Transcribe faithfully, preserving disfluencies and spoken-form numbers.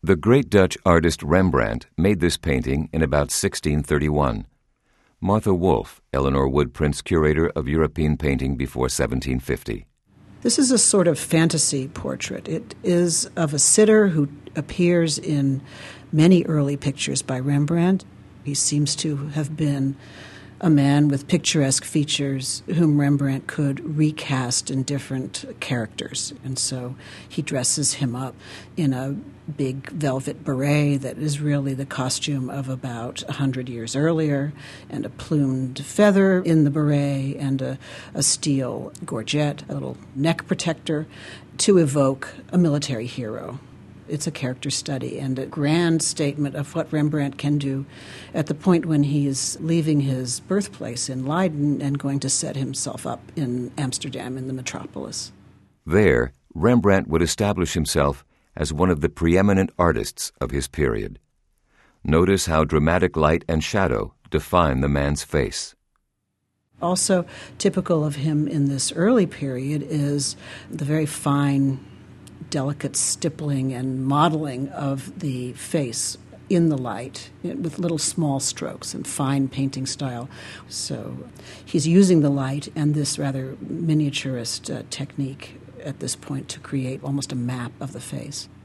The great Dutch artist Rembrandt made this painting in about sixteen thirty-one. Martha Wolfe, Eleanor Woodprint's curator of European painting before seventeen fifty. This is a sort of fantasy portrait. It is of a sitter who appears in many early pictures by Rembrandt. He seems to have been a man with picturesque features whom Rembrandt could recast in different characters. And so he dresses him up in a big velvet beret that is really the costume of about a hundred years earlier, and a plumed feather in the beret, and a, a steel gorget, a little neck protector, to evoke a military hero. It's a character study and a grand statement of what Rembrandt can do at the point when he is leaving his birthplace in Leiden and going to set himself up in Amsterdam, in the metropolis. There, Rembrandt would establish himself as one of the preeminent artists of his period. Notice how dramatic light and shadow define the man's face. Also typical of him in this early period is the very fine, delicate stippling and modeling of the face in the light with little small strokes and fine painting style. So he's using the light and this rather miniaturist uh, technique at this point to create almost a map of the face.